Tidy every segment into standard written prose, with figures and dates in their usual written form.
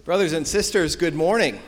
Brothers and sisters, good morning.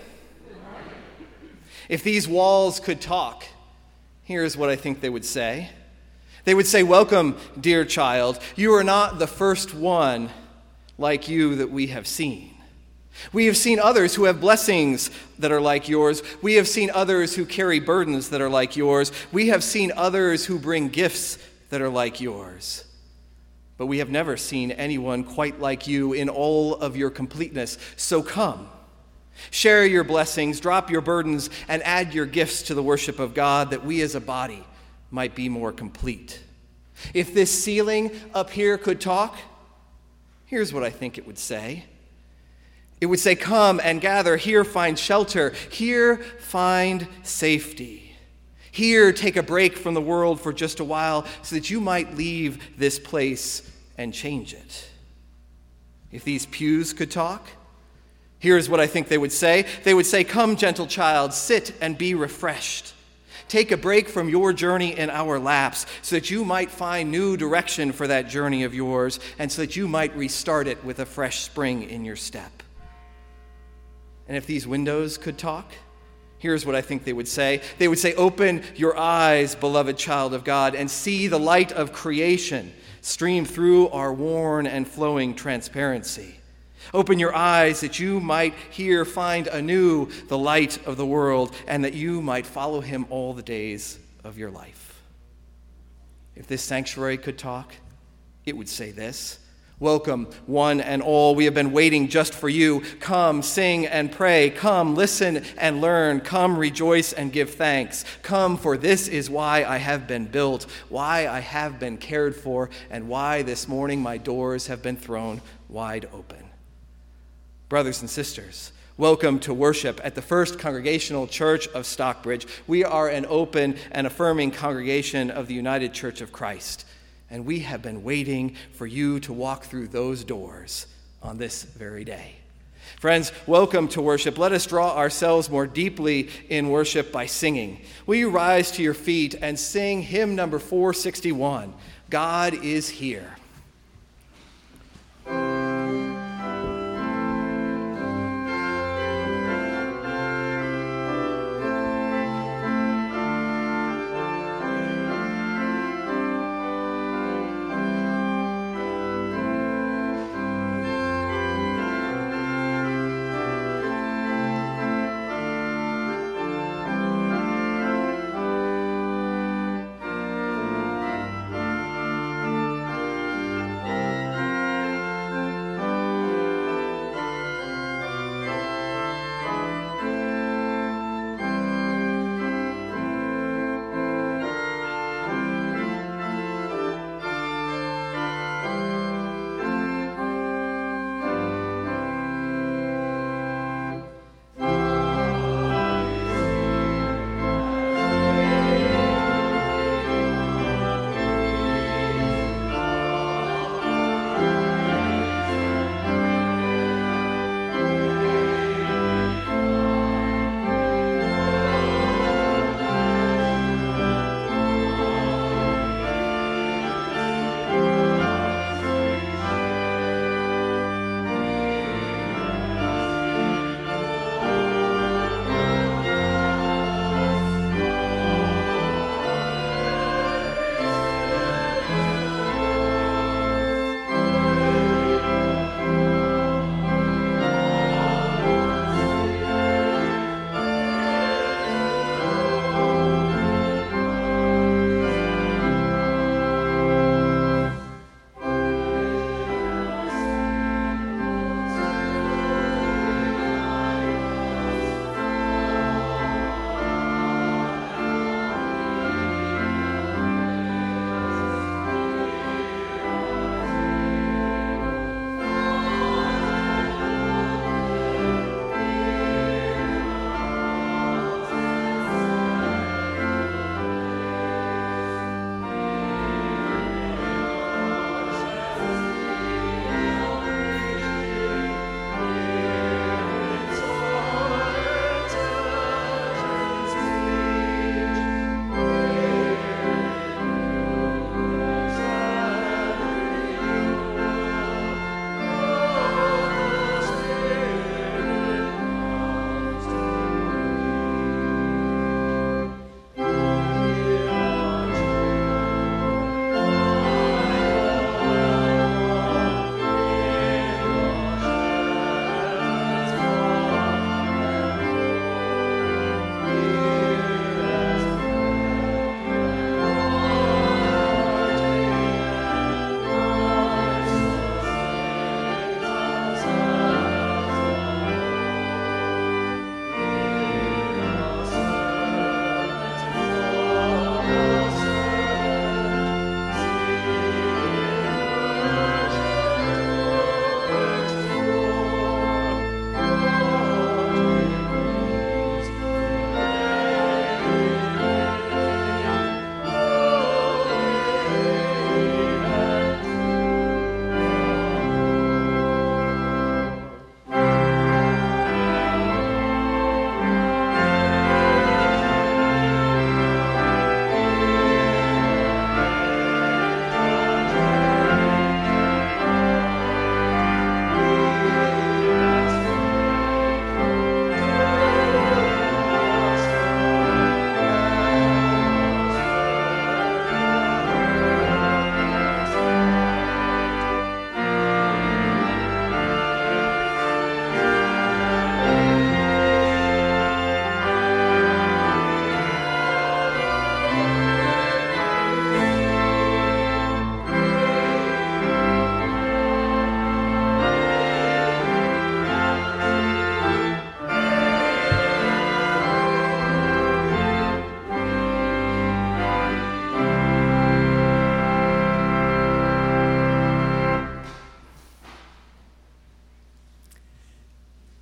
If these walls could talk, here's what I think they would say. They would say, "Welcome, dear child. You are not the first one like you that we have seen. We have seen others who have blessings that are like yours. We have seen others who carry burdens that are like yours. We have seen others who bring gifts that are like yours. But we have never seen anyone quite like you in all of your completeness. So come, share your blessings, drop your burdens, and add your gifts to the worship of God, that we as a body might be more complete." If this ceiling up here could talk, here's what I think it would say. It would say, "Come and gather. Here find shelter. Here find safety. Here take a break from the world for just a while so that you might leave this place and change it." If these pews could talk, here's what I think they would say. They would say, "Come, gentle child, sit and be refreshed. Take a break from your journey in our laps so that you might find new direction for that journey of yours and so that you might restart it with a fresh spring in your step." And if these windows could talk, here's what I think they would say. They would say, "Open your eyes, beloved child of God, and see the light of creation stream through our worn and flowing transparency. Open your eyes that you might here find anew the light of the world and that you might follow him all the days of your life." If this sanctuary could talk, it would say this: "Welcome, one and all. We have been waiting just for you. Come, sing and pray. Come, listen and learn. Come, rejoice and give thanks. Come, for this is why I have been built, why I have been cared for, and why this morning my doors have been thrown wide open." Brothers and sisters, welcome to worship at the First Congregational Church of Stockbridge. We are an open and affirming congregation of the United Church of Christ. And we have been waiting for you to walk through those doors on this very day. Friends, welcome to worship. Let us draw ourselves more deeply in worship by singing. Will you rise to your feet and sing hymn number 461, "God is Here"?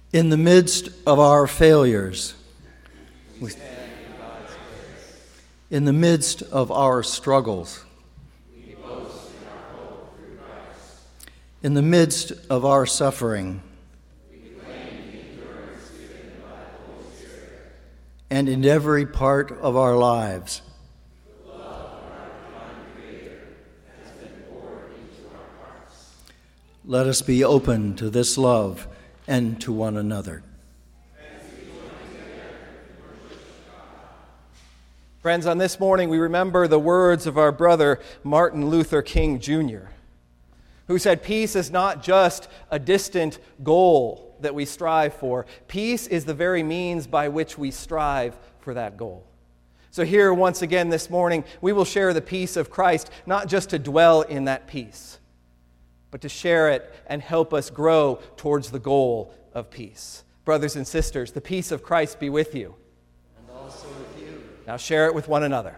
In the midst of our failures, in the midst of our struggles, in the midst of our suffering, and in every part of our lives, let us be open to this love and to one another. Friends, on this morning we remember the words of our brother Martin Luther King Jr., who said, "Peace is not just a distant goal that we strive for. Peace is the very means by which we strive for that goal." So here, once again this morning, we will share the peace of Christ, not just to dwell in that peace, but to share it and help us grow towards the goal of peace. Brothers and sisters, the peace of Christ be with you. And also with you. Now share it with one another.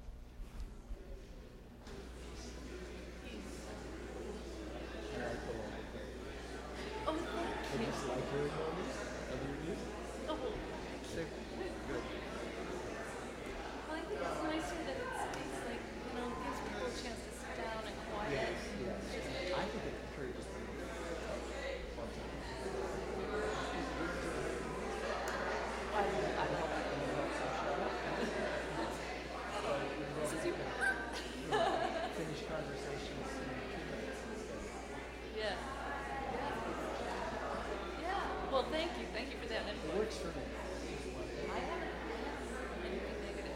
Well, thank you. Thank you for that. It works for me. I haven't anything negative.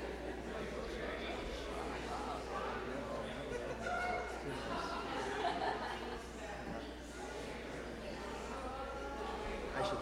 I should.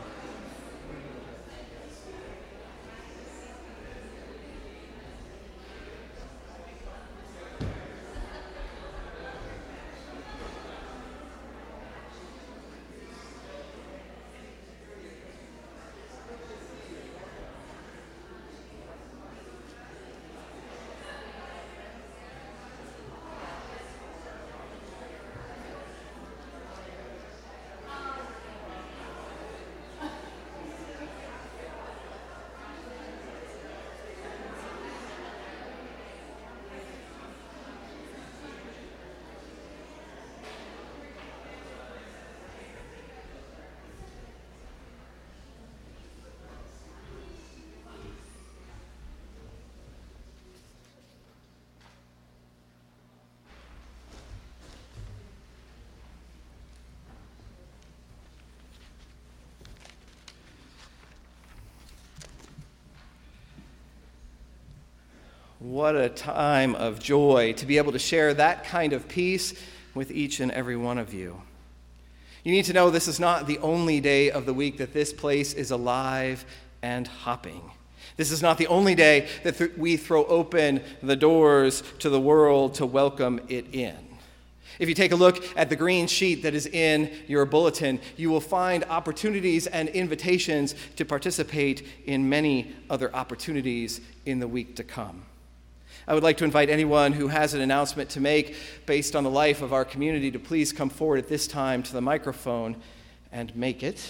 What a time of joy to be able to share that kind of peace with each and every one of you. You need to know this is not the only day of the week that this place is alive and hopping. This is not the only day that we throw open the doors to the world to welcome it in. If you take a look at the green sheet that is in your bulletin, you will find opportunities and invitations to participate in many other opportunities in the week to come. I would like to invite anyone who has an announcement to make based on the life of our community to please come forward at this time to the microphone and make it.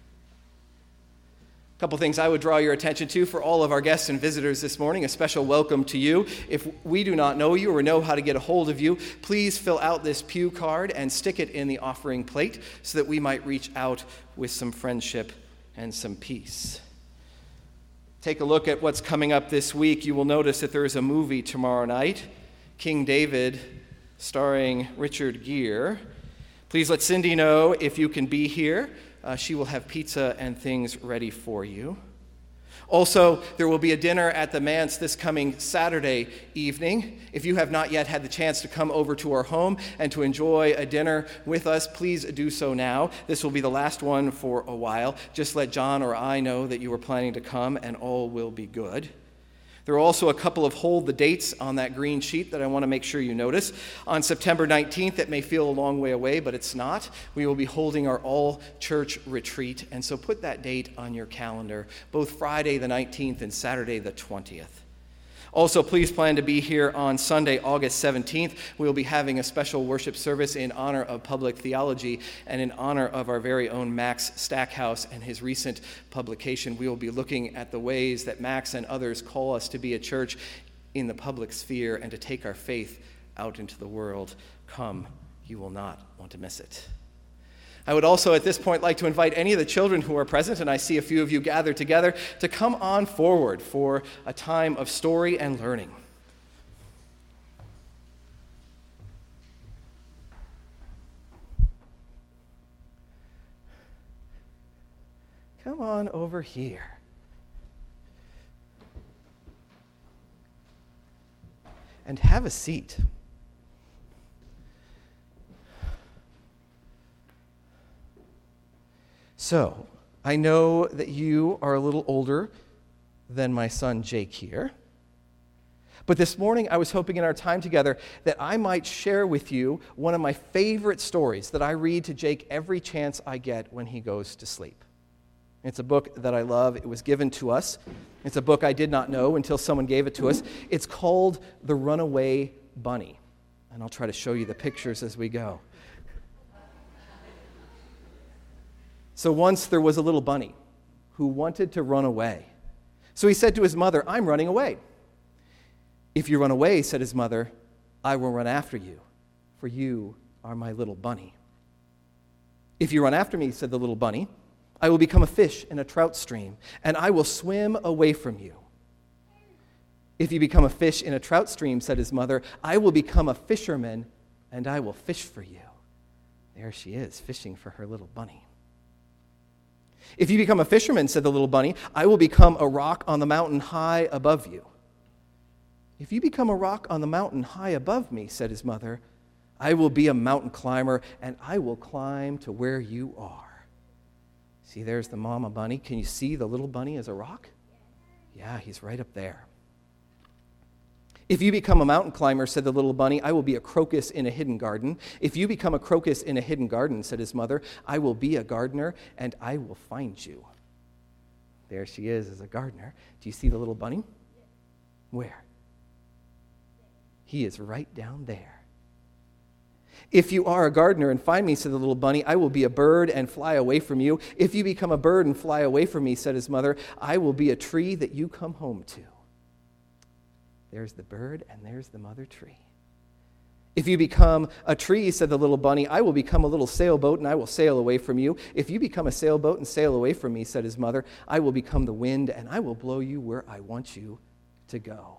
A couple things I would draw your attention to for all of our guests and visitors this morning. A special welcome to you. If we do not know you or know how to get a hold of you, please fill out this pew card and stick it in the offering plate so that we might reach out with some friendship and some peace. Take a look at what's coming up this week. You will notice that there is a movie tomorrow night, King David, starring Richard Gere. Please let Cindy know if you can be here. She will have pizza and things ready for you. Also, there will be a dinner at the Manse this coming Saturday evening. If you have not yet had the chance to come over to our home and to enjoy a dinner with us, please do so now. This will be the last one for a while. Just let John or I know that you are planning to come, and all will be good. There are also a couple of hold the dates on that green sheet that I want to make sure you notice. On September 19th, it may feel a long way away, but it's not. We will be holding our all-church retreat, and so put that date on your calendar, both Friday the 19th and Saturday the 20th. Also, please plan to be here on Sunday, August 17th. We will be having a special worship service in honor of public theology and in honor of our very own Max Stackhouse and his recent publication. We will be looking at the ways that Max and others call us to be a church in the public sphere and to take our faith out into the world. Come, you will not want to miss it. I would also at this point like to invite any of the children who are present, and I see a few of you gathered together, to come on forward for a time of story and learning. Come on over here. And have a seat. So, I know that you are a little older than my son Jake here. But this morning I was hoping in our time together that I might share with you one of my favorite stories that I read to Jake every chance I get when he goes to sleep. It's a book that I love. It was given to us. It's a book I did not know until someone gave it to us. It's called The Runaway Bunny. And I'll try to show you the pictures as we go. So once there was a little bunny who wanted to run away. So he said to his mother, "I'm running away." "If you run away," said his mother, "I will run after you, for you are my little bunny." "If you run after me," said the little bunny, "I will become a fish in a trout stream, and I will swim away from you." "If you become a fish in a trout stream," said his mother, "I will become a fisherman, and I will fish for you." There she is, fishing for her little bunny. "If you become a fisherman," said the little bunny, "I will become a rock on the mountain high above you." "If you become a rock on the mountain high above me," said his mother, "I will be a mountain climber, and I will climb to where you are." See, there's the mama bunny. Can you see the little bunny as a rock? Yeah, he's right up there. "If you become a mountain climber," said the little bunny, "I will be a crocus in a hidden garden." "If you become a crocus in a hidden garden," said his mother, "I will be a gardener, and I will find you." There she is as a gardener. Do you see the little bunny? Where? He is right down there. "If you are a gardener and find me," said the little bunny, "I will be a bird and fly away from you." "If you become a bird and fly away from me," said his mother, "I will be a tree that you come home to." There's the bird, and there's the mother tree. "If you become a tree," said the little bunny, "I will become a little sailboat, and I will sail away from you." "If you become a sailboat and sail away from me," said his mother, "I will become the wind, and I will blow you where I want you to go."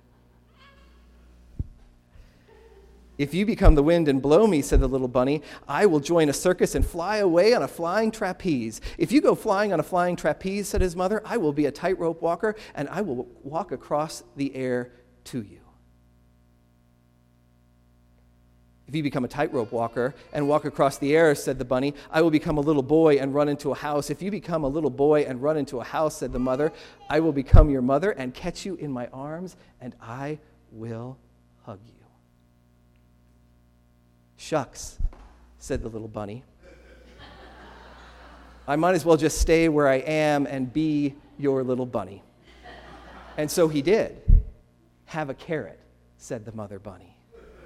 "If you become the wind and blow me," said the little bunny, "I will join a circus and fly away on a flying trapeze." "If you go flying on a flying trapeze," said his mother, "I will be a tightrope walker, and I will walk across the air to you." "If you become a tightrope walker and walk across the air," said the bunny, "I will become a little boy and run into a house." "If you become a little boy and run into a house," said the mother, "I will become your mother and catch you in my arms, and I will hug you." "Shucks," said the little bunny. "I might as well just stay where I am and be your little bunny." And so he did. "Have a carrot," said the mother bunny.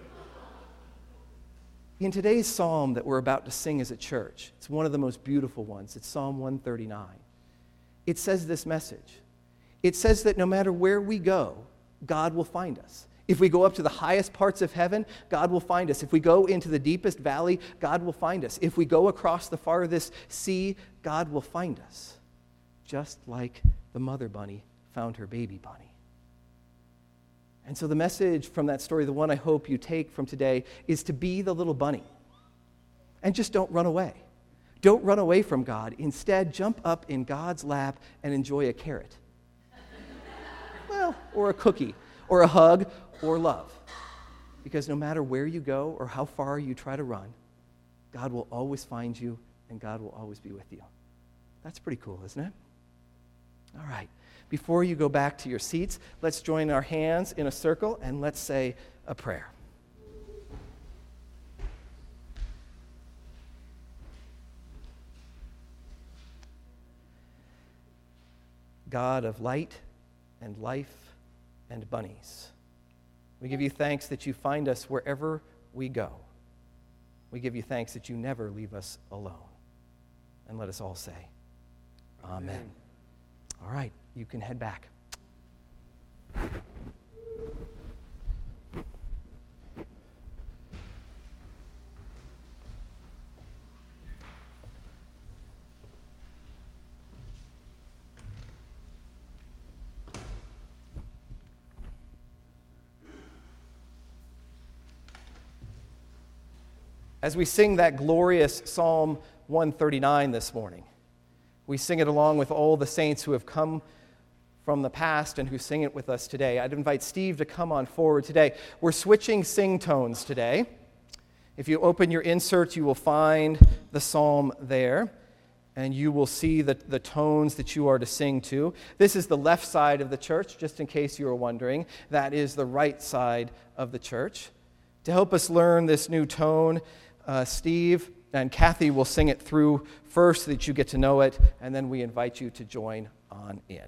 In today's psalm that we're about to sing as a church, it's one of the most beautiful ones. It's Psalm 139. It says this message. It says that no matter where we go, God will find us. If we go up to the highest parts of heaven, God will find us. If we go into the deepest valley, God will find us. If we go across the farthest sea, God will find us. Just like the mother bunny found her baby bunny. And so the message from that story, the one I hope you take from today, is to be the little bunny. And just don't run away. Don't run away from God. Instead, jump up in God's lap and enjoy a carrot. Well, or a cookie, or a hug, or love. Because no matter where you go or how far you try to run, God will always find you and God will always be with you. That's pretty cool, isn't it? All right. Before you go back to your seats, let's join our hands in a circle and let's say a prayer. God of light and life and bunnies. We give you thanks that you find us wherever we go. We give you thanks that you never leave us alone. And let us all say, Amen. All right, you can head back. As we sing that glorious Psalm 139 this morning, we sing it along with all the saints who have come from the past and who sing it with us today. I'd invite Steve to come on forward today. We're switching sing tones today. If you open your insert, you will find the psalm there, and you will see the tones that you are to sing to. This is the left side of the church, just in case you were wondering. That is the right side of the church. To help us learn this new tone, Steve and Kathy will sing it through first so that you get to know it, and then we invite you to join on in.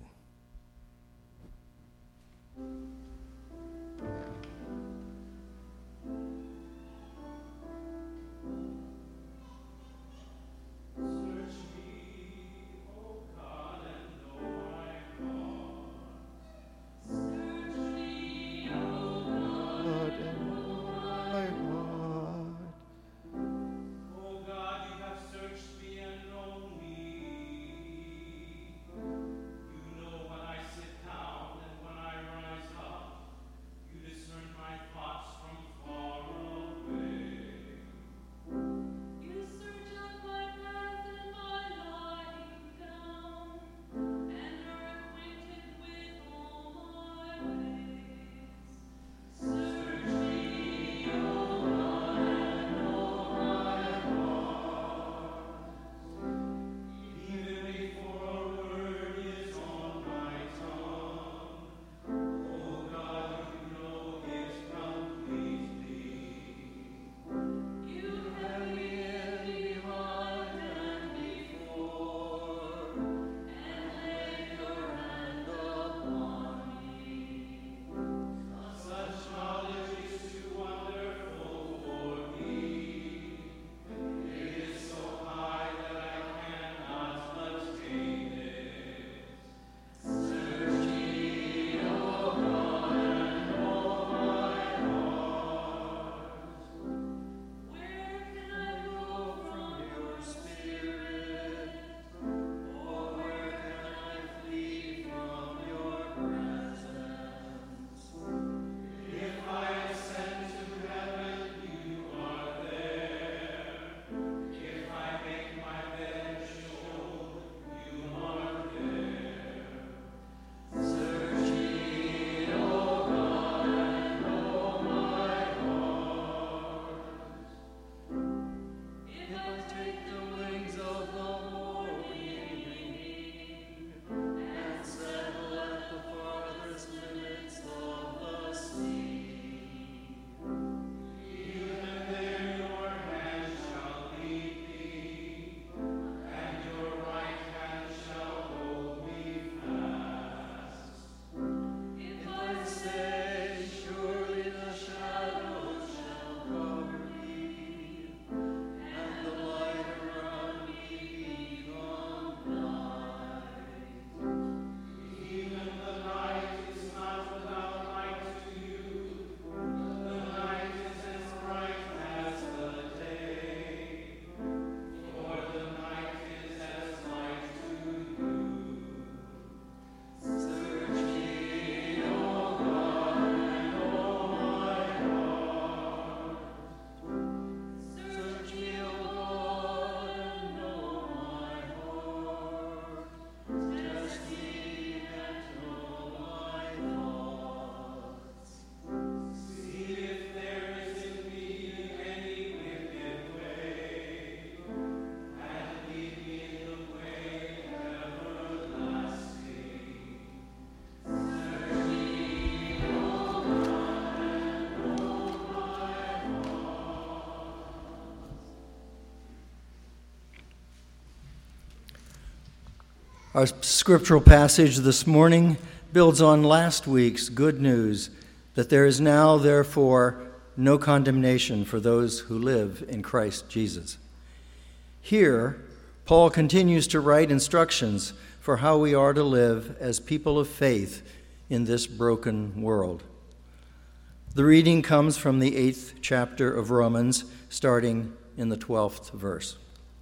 Our scriptural passage this morning builds on last week's good news that there is now, therefore, no condemnation for those who live in Christ Jesus. Here, Paul continues to write instructions for how we are to live as people of faith in this broken world. The reading comes from the 8th chapter of Romans, starting in the 12th verse.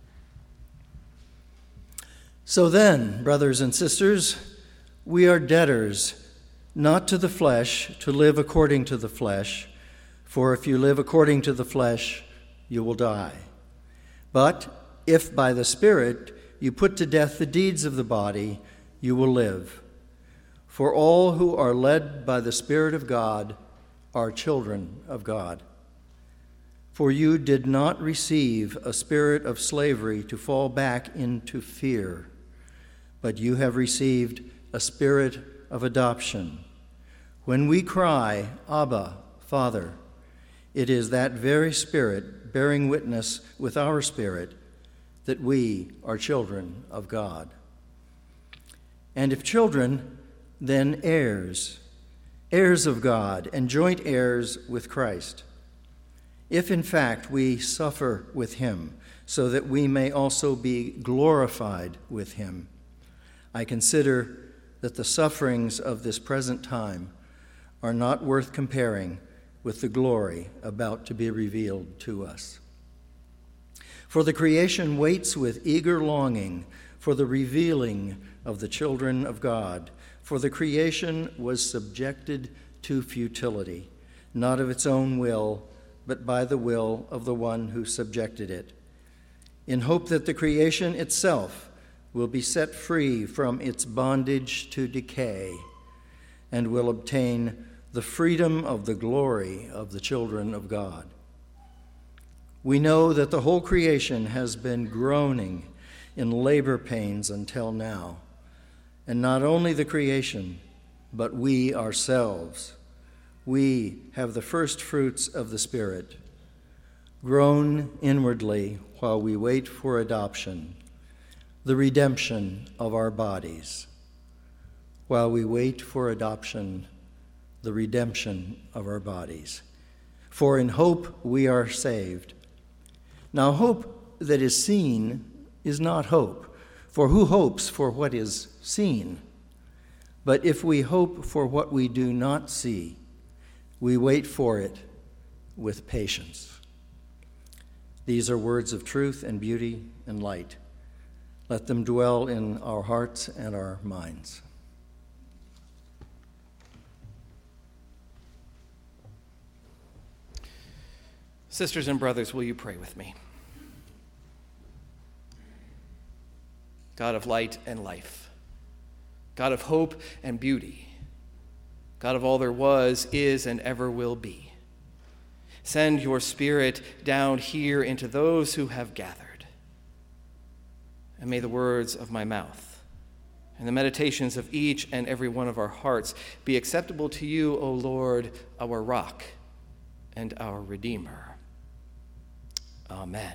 So then, brothers and sisters, we are debtors, not to the flesh, to live according to the flesh, for if you live according to the flesh, you will die. But if by the Spirit you put to death the deeds of the body, you will live. For all who are led by the Spirit of God are children of God. For you did not receive a spirit of slavery to fall back into fear, but you have received a spirit of adoption. When we cry, Abba, Father, it is that very Spirit bearing witness with our spirit that we are children of God. And if children, then heirs, heirs of God and joint heirs with Christ, if in fact we suffer with him, so that we may also be glorified with him. I consider that the sufferings of this present time are not worth comparing with the glory about to be revealed to us. For the creation waits with eager longing for the revealing of the children of God. For the creation was subjected to futility, not of its own will, but by the will of the one who subjected it, in hope that the creation itself will be set free from its bondage to decay and will obtain the freedom of the glory of the children of God. We know that the whole creation has been groaning in labor pains until now, and not only the creation, but we ourselves. We have the first fruits of the Spirit, groan inwardly while we wait for adoption, the redemption of our bodies. While we wait for adoption, the redemption of our bodies. For in hope we are saved. Now hope that is seen is not hope, for who hopes for what is seen? But if we hope for what we do not see, we wait for it with patience. These are words of truth and beauty and light. Let them dwell in our hearts and our minds. Sisters and brothers, will you pray with me? God of light and life, God of hope and beauty, God of all there was, is, and ever will be, send your Spirit down here into those who have gathered. And may the words of my mouth and the meditations of each and every one of our hearts be acceptable to you, O Lord, our rock and our Redeemer. Amen.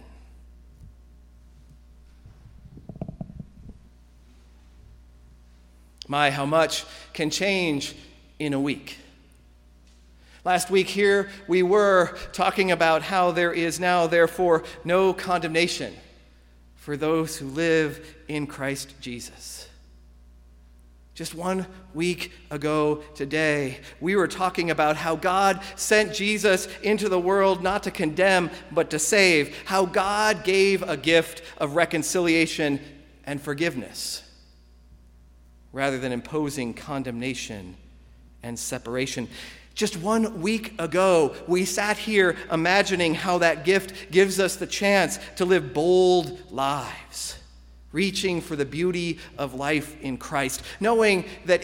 My, how much can change in a week. Last week here, we were talking about how there is now, therefore, no condemnation for those who live in Christ Jesus. Just 1 week ago today, we were talking about how God sent Jesus into the world not to condemn, but to save. How God gave a gift of reconciliation and forgiveness, rather than imposing condemnation and separation. Just 1 week ago, we sat here imagining how that gift gives us the chance to live bold lives, reaching for the beauty of life in Christ, knowing that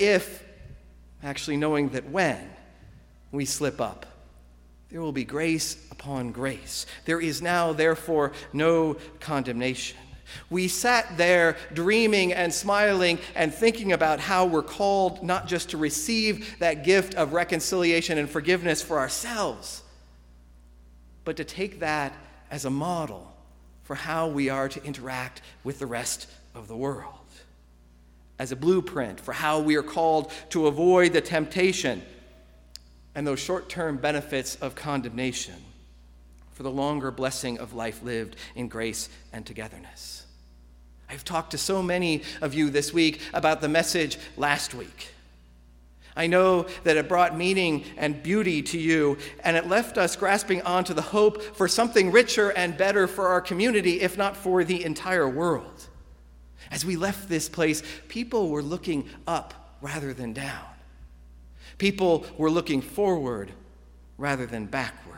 when we slip up, there will be grace upon grace. There is now, therefore, no condemnation. We sat there dreaming and smiling and thinking about how we're called not just to receive that gift of reconciliation and forgiveness for ourselves, but to take that as a model for how we are to interact with the rest of the world. as a blueprint for how we are called to avoid the temptation and those short-term benefits of condemnation for the longer blessing of life lived in grace and togetherness. I've talked to so many of you this week about the message last week. I know that it brought meaning and beauty to you, and it left us grasping onto the hope for something richer and better for our community, if not for the entire world. As we left this place, people were looking up rather than down. People were looking forward rather than backward.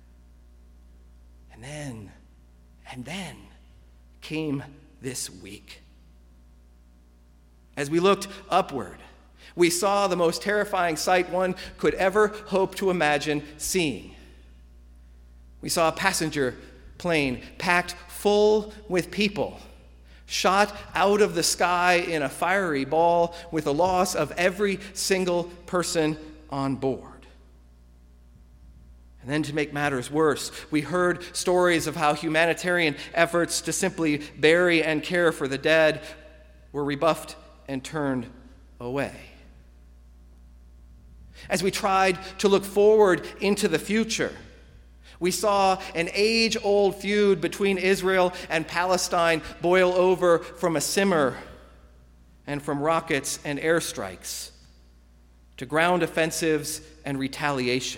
And then came this week. As we looked upward, we saw the most terrifying sight one could ever hope to imagine seeing. We saw a passenger plane packed full with people, shot out of the sky in a fiery ball with the loss of every single person on board. And then to make matters worse, we heard stories of how humanitarian efforts to simply bury and care for the dead were rebuffed and turned away. As we tried to look forward into the future, we saw an age-old feud between Israel and Palestine boil over from a simmer and from rockets and airstrikes to ground offensives and retaliation,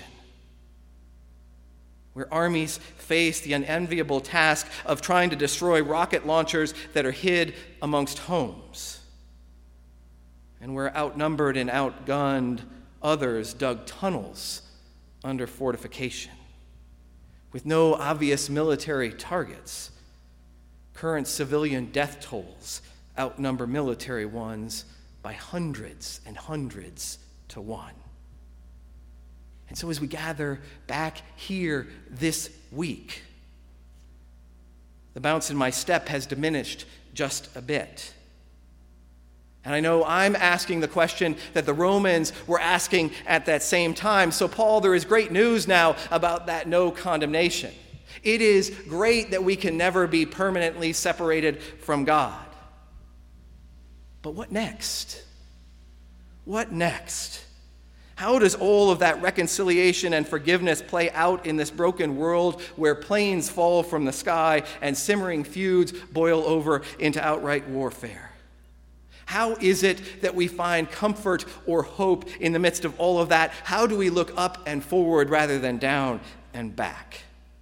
where armies face the unenviable task of trying to destroy rocket launchers that are hid amongst homes, and where outnumbered and outgunned others dug tunnels under fortification. With no obvious military targets, current civilian death tolls outnumber military ones by hundreds and hundreds to one. And so as we gather back here this week, the bounce in my step has diminished just a bit. And I know I'm asking the question that the Romans were asking at that same time. So, Paul, there is great news now about that no condemnation. It is great that we can never be permanently separated from God. But what next? What next? How does all of that reconciliation and forgiveness play out in this broken world where planes fall from the sky and simmering feuds boil over into outright warfare? How is it that we find comfort or hope in the midst of all of that? How do we look up and forward rather than down and back?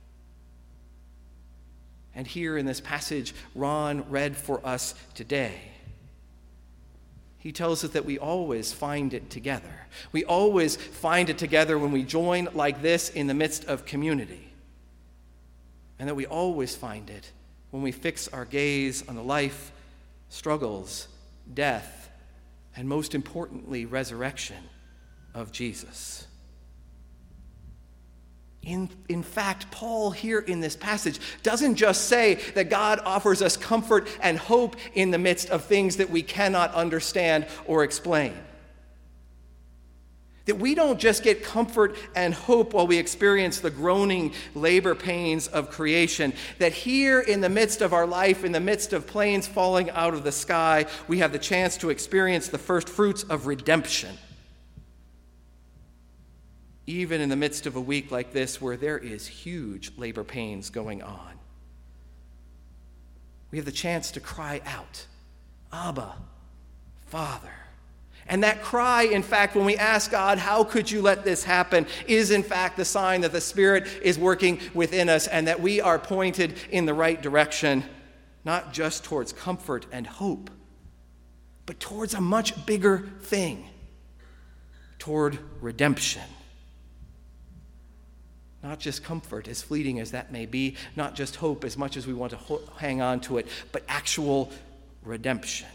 And here in this passage Ron read for us today, he tells us that we always find it together. We always find it together when we join like this in the midst of community. And that we always find it when we fix our gaze on the life, struggles, death, and most importantly, resurrection of Jesus. In fact, Paul here in this passage doesn't just say that God offers us comfort and hope in the midst of things that we cannot understand or explain. That we don't just get comfort and hope while we experience the groaning labor pains of creation. That here in the midst of our life, in the midst of planes falling out of the sky, we have the chance to experience the first fruits of redemption. Even in the midst of a week like this where there is huge labor pains going on. We have the chance to cry out, Abba, Father. And that cry, in fact, when we ask God, how could you let this happen, is in fact the sign that the Spirit is working within us and that we are pointed in the right direction, not just towards comfort and hope, but towards a much bigger thing, toward redemption. Not just comfort, as fleeting as that may be, not just hope as much as we want to hang on to it, but actual redemption.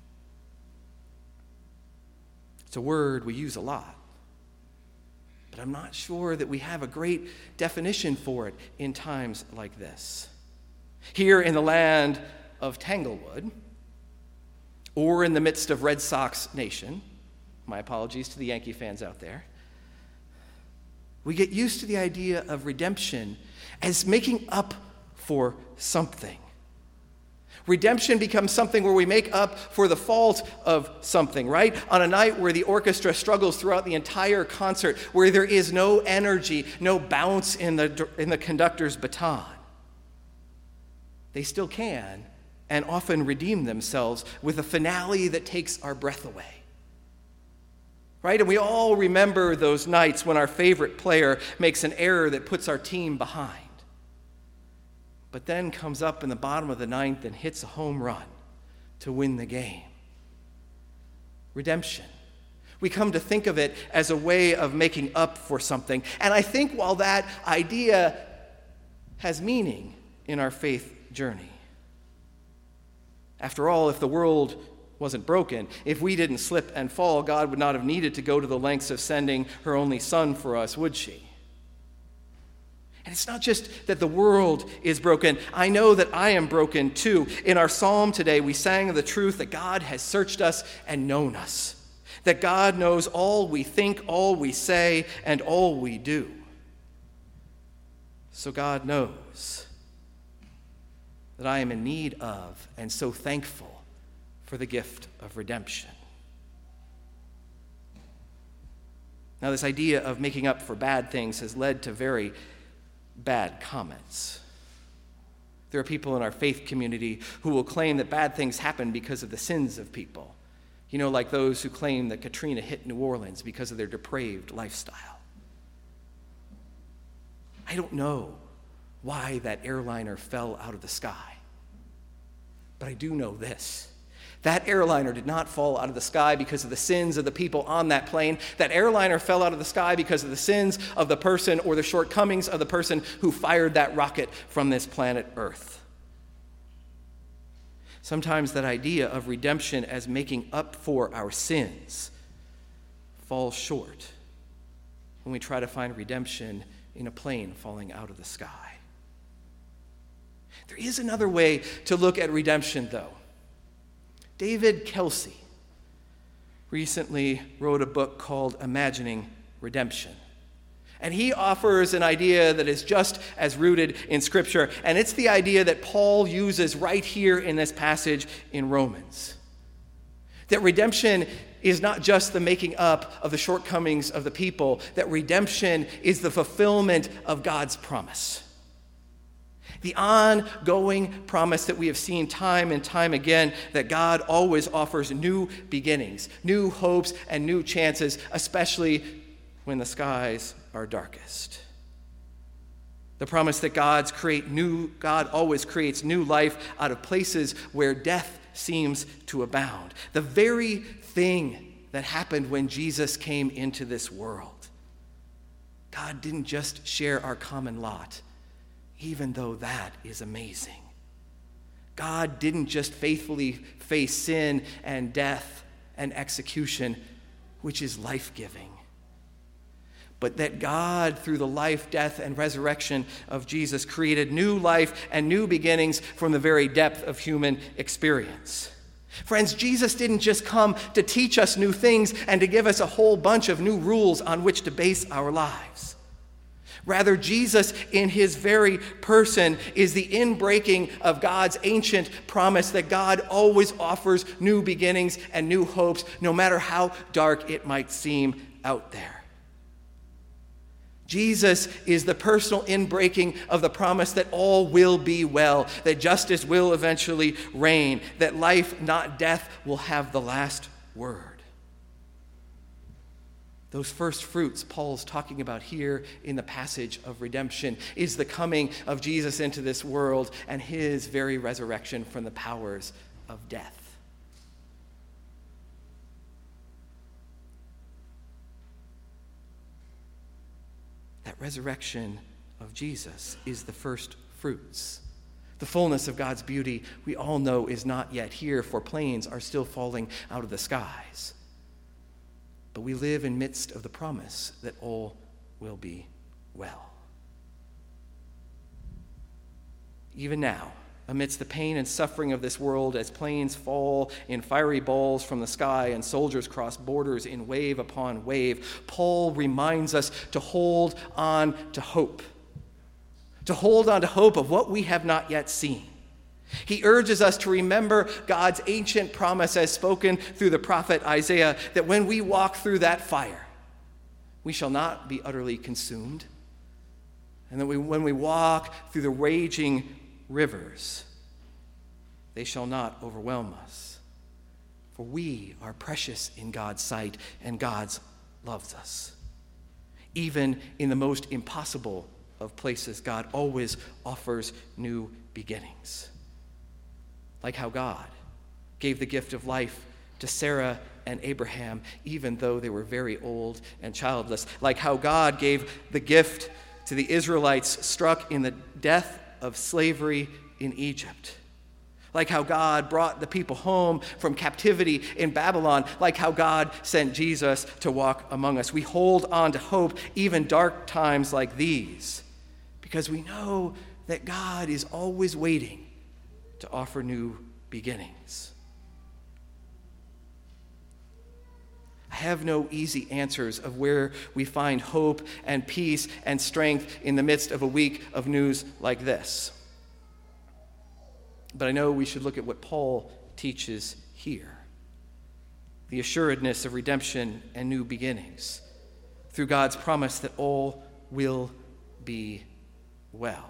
It's a word we use a lot, but I'm not sure that we have a great definition for it in times like this. Here in the land of Tanglewood, or in the midst of Red Sox Nation, my apologies to the Yankee fans out there, we get used to the idea of redemption as making up for something. Redemption becomes something where we make up for the fault of something, right? On a night where the orchestra struggles throughout the entire concert, where there is no energy, no bounce in the conductor's baton, they still can and often redeem themselves with a finale that takes our breath away. Right? And we all remember those nights when our favorite player makes an error that puts our team behind, but then comes up in the bottom of the ninth and hits a home run to win the game. Redemption. We come to think of it as a way of making up for something. And I think while that idea has meaning in our faith journey, after all, if the world wasn't broken, if we didn't slip and fall, God would not have needed to go to the lengths of sending her only son for us, would she? And it's not just that the world is broken. I know that I am broken too. In our psalm today, we sang of the truth that God has searched us and known us, that God knows all we think, all we say, and all we do. So God knows that I am in need of and so thankful for the gift of redemption. Now, this idea of making up for bad things has led to very bad comments. There are people in our faith community who will claim that bad things happen because of the sins of people. You know, like those who claim that Katrina hit New Orleans because of their depraved lifestyle. I don't know why that airliner fell out of the sky, but I do know this. That airliner did not fall out of the sky because of the sins of the people on that plane. That airliner fell out of the sky because of the sins of the person or the shortcomings of the person who fired that rocket from this planet Earth. Sometimes that idea of redemption as making up for our sins falls short when we try to find redemption in a plane falling out of the sky. There is another way to look at redemption, though. David Kelsey recently wrote a book called Imagining Redemption. And he offers an idea that is just as rooted in Scripture, and it's the idea that Paul uses right here in this passage in Romans. That redemption is not just the making up of the shortcomings of the people, that redemption is the fulfillment of God's promise. The ongoing promise that we have seen time and time again, that God always offers new beginnings, new hopes, and new chances, especially when the skies are darkest. The promise that God always creates new life out of places where death seems to abound. The very thing that happened when Jesus came into this world. God didn't just share our common lot, even though that is amazing. God didn't just faithfully face sin and death and execution, which is life-giving, but that God, through the life, death, and resurrection of Jesus, created new life and new beginnings from the very depth of human experience. Friends, Jesus didn't just come to teach us new things and to give us a whole bunch of new rules on which to base our lives. Rather, Jesus, in his very person, is the inbreaking of God's ancient promise that God always offers new beginnings and new hopes, no matter how dark it might seem out there. Jesus is the personal inbreaking of the promise that all will be well, that justice will eventually reign, that life, not death, will have the last word. Those first fruits Paul's talking about here in the passage of redemption is the coming of Jesus into this world and his very resurrection from the powers of death. That resurrection of Jesus is the first fruits. The fullness of God's beauty, we all know, is not yet here, for planes are still falling out of the skies. But we live in midst of the promise that all will be well. Even now, amidst the pain and suffering of this world, as planes fall in fiery balls from the sky and soldiers cross borders in wave upon wave, Paul reminds us to hold on to hope. To hold on to hope of what we have not yet seen. He urges us to remember God's ancient promise as spoken through the prophet Isaiah, that when we walk through that fire, we shall not be utterly consumed, and that when we walk through the raging rivers, they shall not overwhelm us. For we are precious in God's sight, and God loves us. Even in the most impossible of places, God always offers new beginnings. Like how God gave the gift of life to Sarah and Abraham, even though they were very old and childless. Like how God gave the gift to the Israelites struck in the death of slavery in Egypt. Like how God brought the people home from captivity in Babylon. Like how God sent Jesus to walk among us. We hold on to hope even dark times like these, because we know that God is always waiting to offer new beginnings. I have no easy answers of where we find hope and peace and strength in the midst of a week of news like this. But I know we should look at what Paul teaches here: the assuredness of redemption and new beginnings through God's promise that all will be well.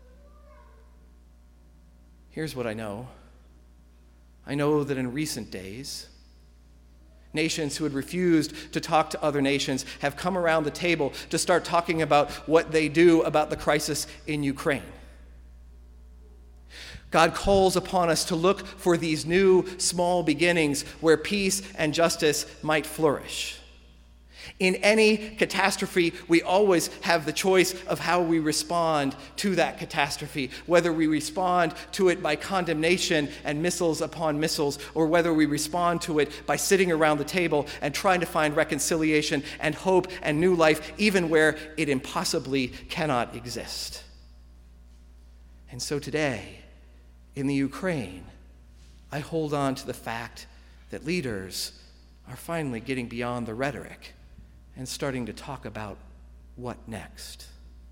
Here's what I know. I know that in recent days, nations who had refused to talk to other nations have come around the table to start talking about what they do about the crisis in Ukraine. God calls upon us to look for these new small beginnings where peace and justice might flourish. In any catastrophe, we always have the choice of how we respond to that catastrophe, whether we respond to it by condemnation and missiles upon missiles, or whether we respond to it by sitting around the table and trying to find reconciliation and hope and new life, even where it impossibly cannot exist. And so today, in the Ukraine, I hold on to the fact that leaders are finally getting beyond the rhetoric and starting to talk about what next.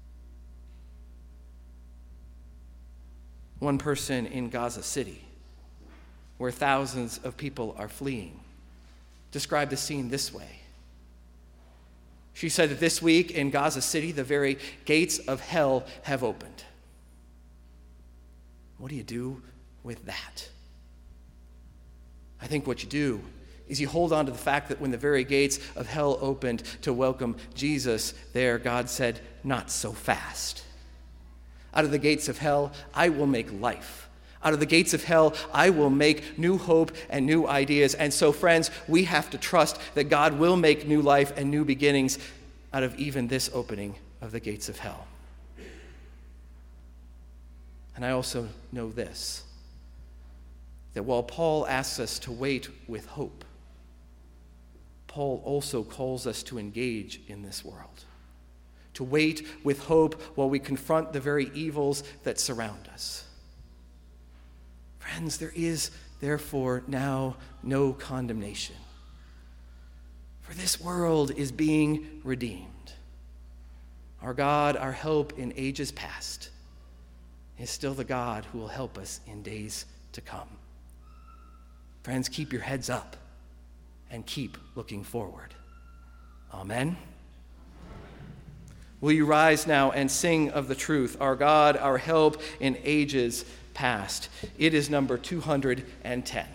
One person in Gaza City, where thousands of people are fleeing, described the scene this way. She said that this week in Gaza City, the very gates of hell have opened. What do you do with that? I think what you do is you hold on to the fact that when the very gates of hell opened to welcome Jesus there, God said, "Not so fast. Out of the gates of hell, I will make life. Out of the gates of hell, I will make new hope and new ideas." And so, friends, we have to trust that God will make new life and new beginnings out of even this opening of the gates of hell. And I also know this, that while Paul asks us to wait with hope, Paul also calls us to engage in this world, to wait with hope while we confront the very evils that surround us. Friends, there is therefore now no condemnation, for this world is being redeemed. Our God, our hope in ages past, is still the God who will help us in days to come. Friends, keep your heads up and keep looking forward. Amen. Will you rise now and sing of the truth, our God, our help in ages past? It is number 210.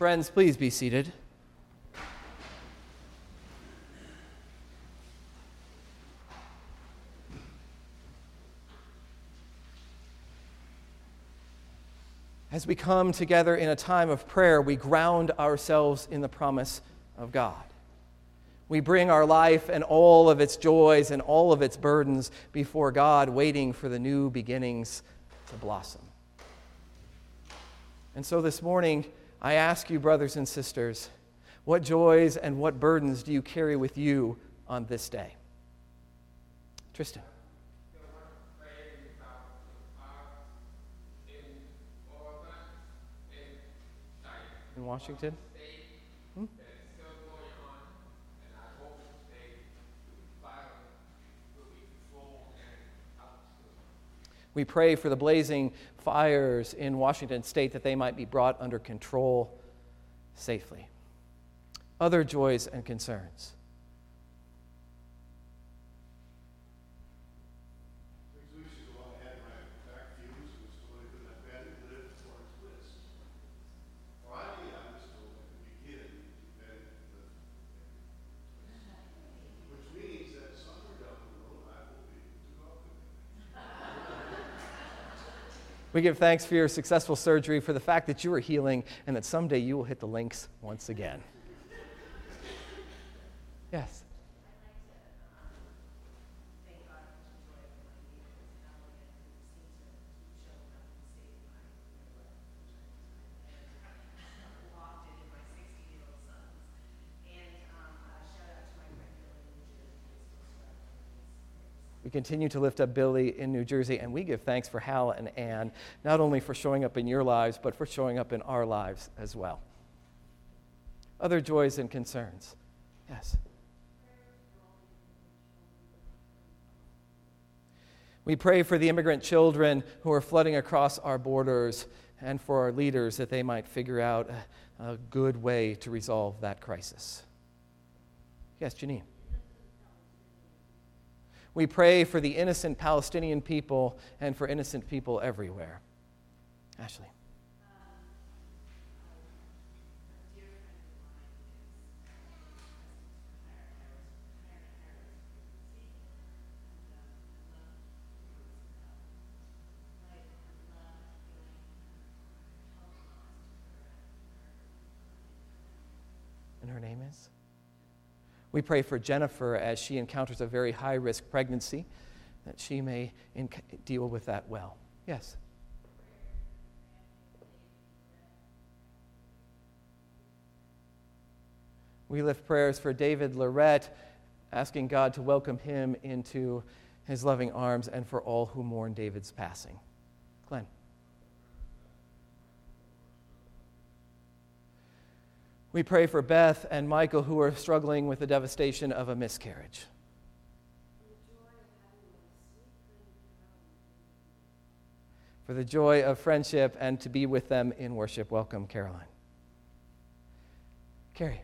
Friends, please be seated. As we come together in a time of prayer, we ground ourselves in the promise of God. We bring our life and all of its joys and all of its burdens before God, waiting for the new beginnings to blossom. And so this morning, I ask you, brothers and sisters, what joys and what burdens do you carry with you on this day? Tristan. In Washington? We pray for the blazing fires in Washington State that they might be brought under control safely. Other joys and concerns. We give thanks for your successful surgery, for the fact that you are healing, and that someday you will hit the links once again. Yes. We continue to lift up Billy in New Jersey, and we give thanks for Hal and Ann, not only for showing up in your lives, but for showing up in our lives as well. Other joys and concerns. Yes. We pray for the immigrant children who are flooding across our borders, and for our leaders that they might figure out a good way to resolve that crisis. Yes, Janine. We pray for the innocent Palestinian people and for innocent people everywhere. Ashley. And her name is? We pray for Jennifer as she encounters a very high-risk pregnancy, that she may deal with that well. Yes? We lift prayers for David Lorette, asking God to welcome him into his loving arms, and for all who mourn David's passing. Glenn. We pray for Beth and Michael, who are struggling with the devastation of a miscarriage. For the joy of friendship and to be with them in worship. Welcome, Caroline. Carrie.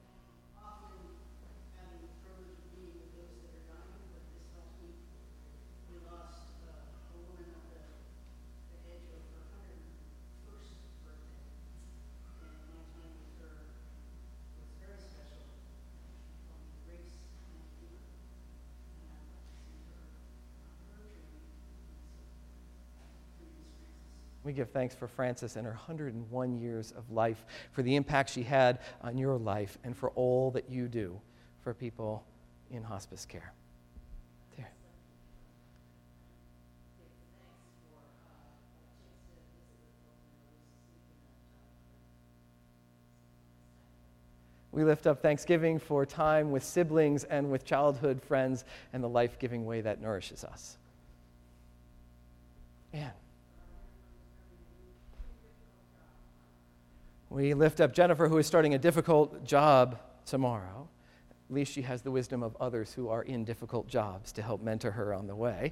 We give thanks for Frances and her 101 years of life, for the impact she had on your life, and for all that you do for people in hospice care. There. We lift up thanksgiving for time with siblings and with childhood friends and the life-giving way that nourishes us. Anne. We lift up Jennifer, who is starting a difficult job tomorrow. At least she has the wisdom of others who are in difficult jobs to help mentor her on the way.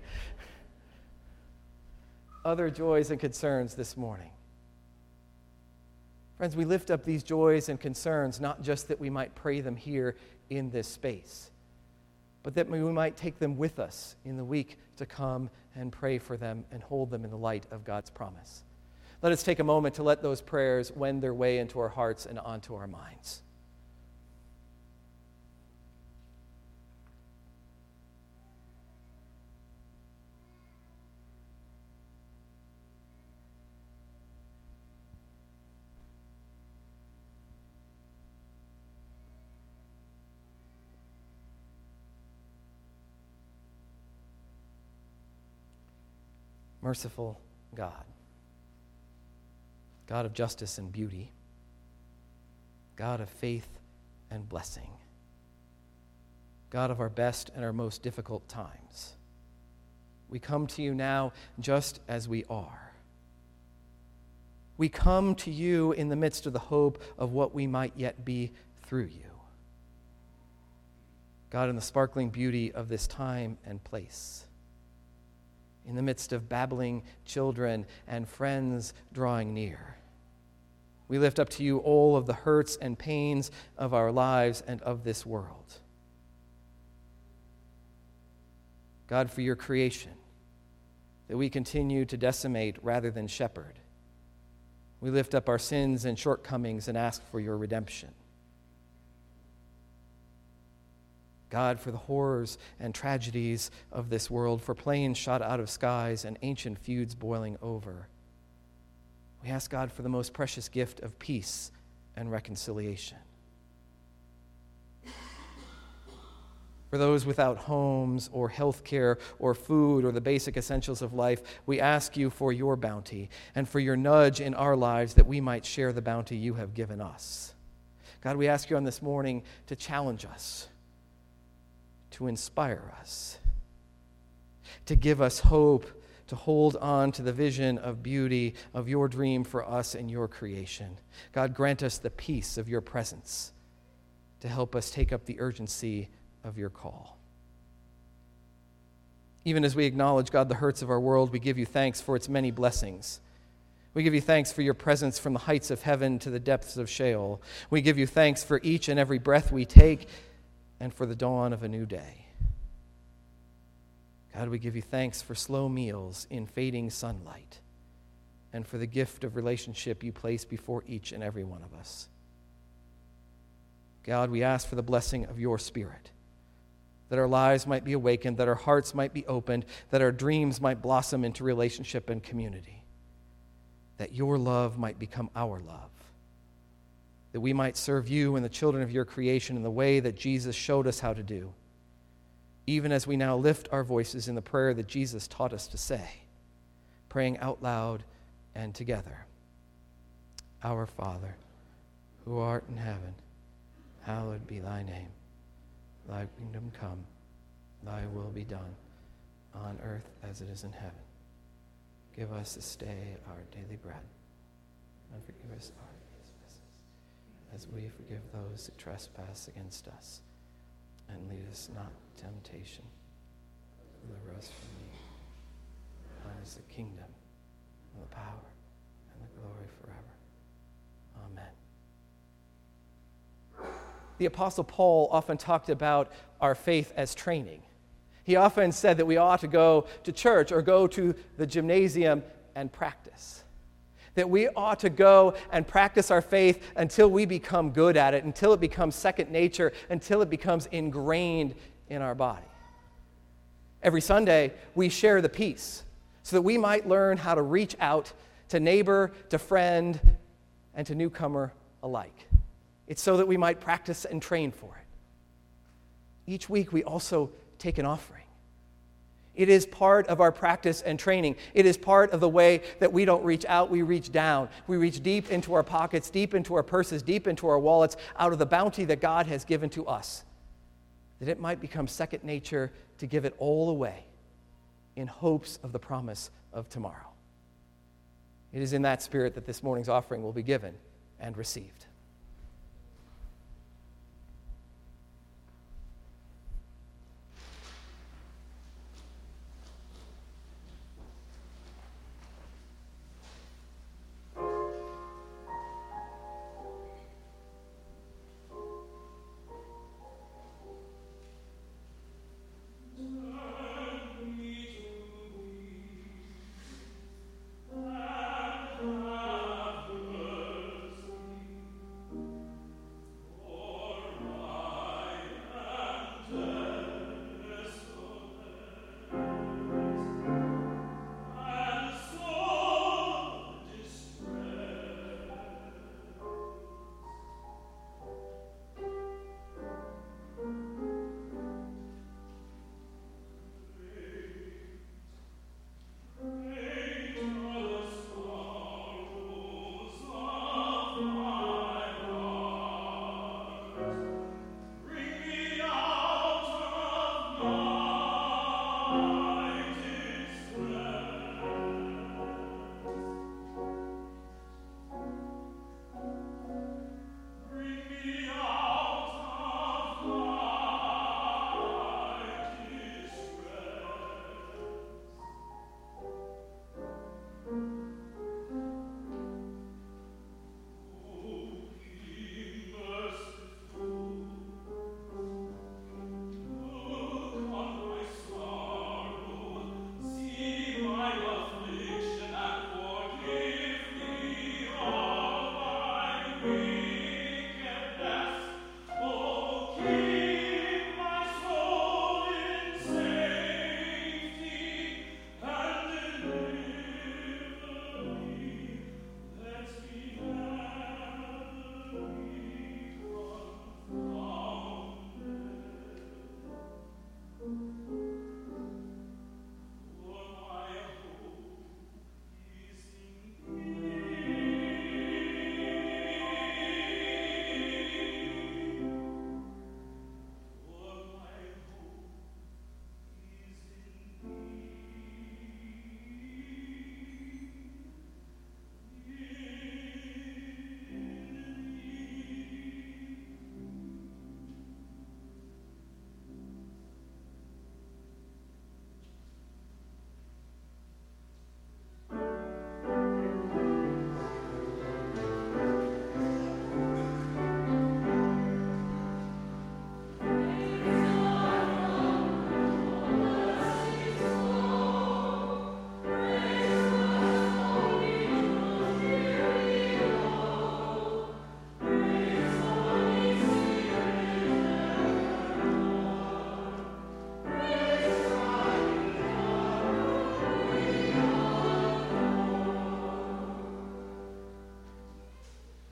Other joys and concerns this morning. Friends, we lift up these joys and concerns not just that we might pray them here in this space, but that we might take them with us in the week to come and pray for them and hold them in the light of God's promise. Let us take a moment to let those prayers wend their way into our hearts and onto our minds. Merciful God, God of justice and beauty, God of faith and blessing, God of our best and our most difficult times, we come to you now just as we are. We come to you in the midst of the hope of what we might yet be through you. God, in the sparkling beauty of this time and place, in the midst of babbling children and friends drawing near, we lift up to you all of the hurts and pains of our lives and of this world. God, for your creation, that we continue to decimate rather than shepherd, we lift up our sins and shortcomings and ask for your redemption. God, for the horrors and tragedies of this world, for planes shot out of skies and ancient feuds boiling over, we ask God for the most precious gift of peace and reconciliation. For those without homes or health care or food or the basic essentials of life, we ask you for your bounty and for your nudge in our lives that we might share the bounty you have given us. God, we ask you on this morning to challenge us, to inspire us, to give us hope, to hold on to the vision of beauty of your dream for us and your creation. God, grant us the peace of your presence to help us take up the urgency of your call. Even as we acknowledge, God, the hurts of our world, we give you thanks for its many blessings. We give you thanks for your presence from the heights of heaven to the depths of Sheol. We give you thanks for each and every breath we take and for the dawn of a new day. God, we give you thanks for slow meals in fading sunlight and for the gift of relationship you place before each and every one of us. God, we ask for the blessing of your Spirit, that our lives might be awakened, that our hearts might be opened, that our dreams might blossom into relationship and community, that your love might become our love, that we might serve you and the children of your creation in the way that Jesus showed us how to do, even as we now lift our voices in the prayer that Jesus taught us to say, praying out loud and together. Our Father, who art in heaven, hallowed be thy name. Thy kingdom come, thy will be done, on earth as it is in heaven. Give us this day our daily bread, and forgive us our trespasses, as we forgive those who trespass against us. And lead us not into temptation, but deliver us from evil. Thine is the kingdom, and the power, and the glory forever. Amen. The Apostle Paul often talked about our faith as training. He often said that we ought to go to church or go to the gymnasium and practice. That we ought to go and practice our faith until we become good at it, until it becomes second nature, until it becomes ingrained in our body. Every Sunday, we share the peace so that we might learn how to reach out to neighbor, to friend, and to newcomer alike. It's so that we might practice and train for it. Each week, we also take an offering. It is part of our practice and training. It is part of the way that we don't reach out, we reach down. We reach deep into our pockets, deep into our purses, deep into our wallets, out of the bounty that God has given to us, that it might become second nature to give it all away in hopes of the promise of tomorrow. It is in that spirit that this morning's offering will be given and received.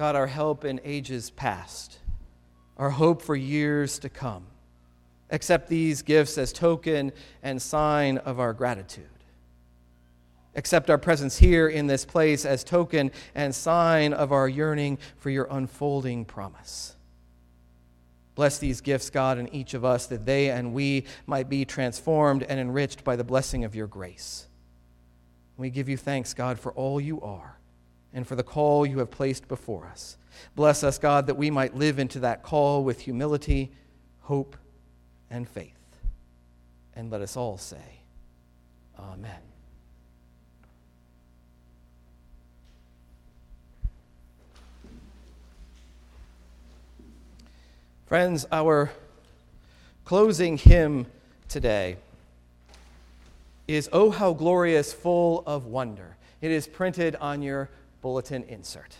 God, our help in ages past, our hope for years to come. Accept these gifts as token and sign of our gratitude. Accept our presence here in this place as token and sign of our yearning for your unfolding promise. Bless these gifts, God, in each of us, that they and we might be transformed and enriched by the blessing of your grace. We give you thanks, God, for all you are and for the call you have placed before us. Bless us, God, that we might live into that call with humility, hope, and faith. And let us all say, Amen. Friends, our closing hymn today is "Oh, How Glorious, Full of Wonder." It is printed on your bulletin insert.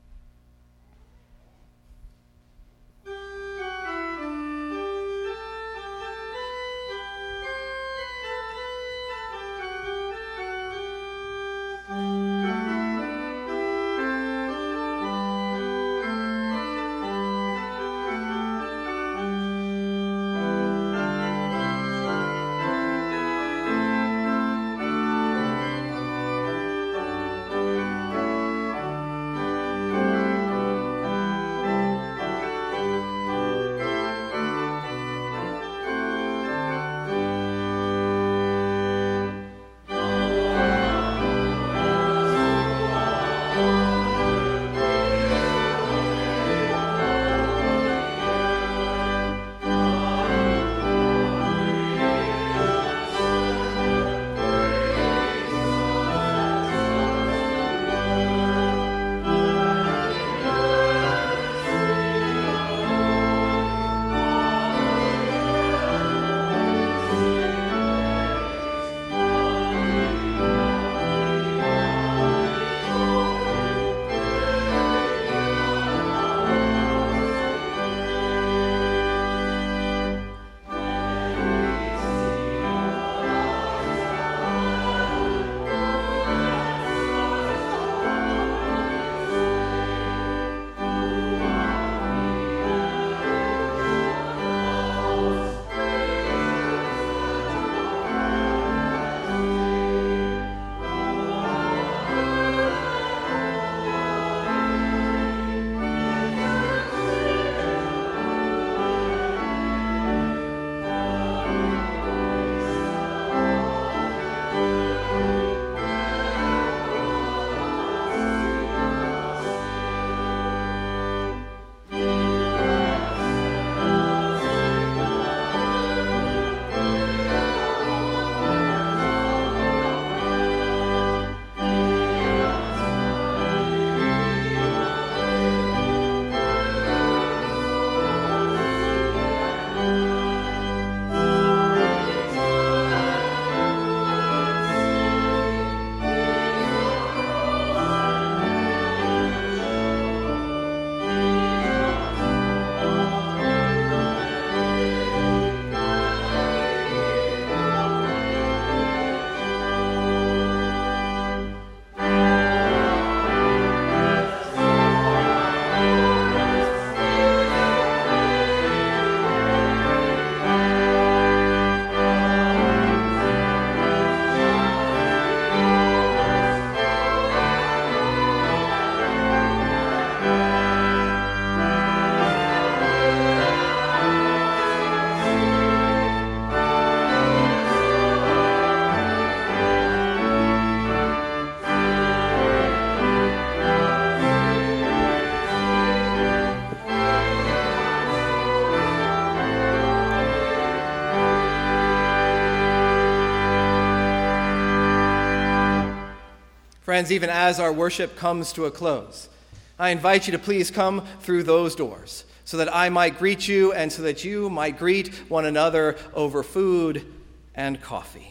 Friends, even as our worship comes to a close, I invite you to please come through those doors so that I might greet you and so that you might greet one another over food and coffee.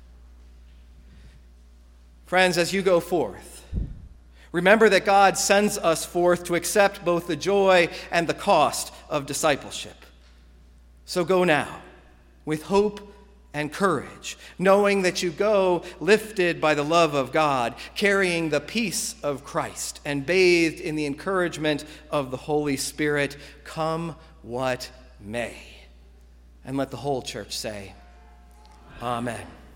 Friends, as you go forth, remember that God sends us forth to accept both the joy and the cost of discipleship. So go now with hope and courage, knowing that you go lifted by the love of God, carrying the peace of Christ, and bathed in the encouragement of the Holy Spirit, come what may. And let the whole church say, Amen.